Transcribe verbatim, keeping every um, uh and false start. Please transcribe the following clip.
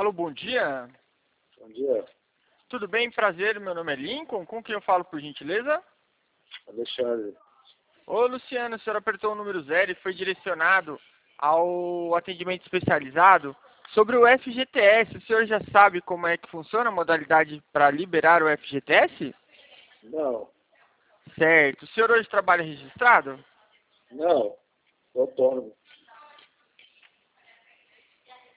Alô, bom dia. Bom dia, Tudo bem? Prazer, meu nome é Lincoln. Com quem eu falo, por gentileza? Alexandre. Ô, Luciano, o senhor apertou o número zero e foi direcionado ao atendimento especializado sobre o F G T S. O senhor já sabe como é que funciona a modalidade para liberar o F G T S? Não, Certo. O senhor hoje trabalha registrado? não, sou autônomo.